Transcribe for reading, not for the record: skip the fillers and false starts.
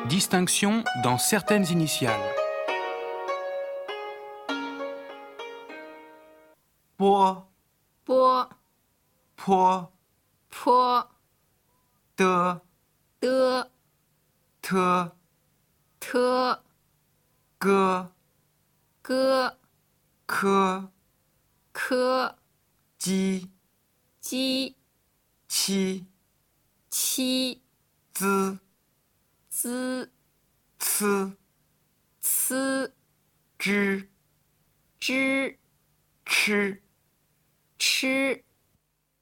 Distinction dans certaines initiales. 波波坡坡的的特特哥哥科科鸡鸡七七滋滋呲呲吱吱吃吃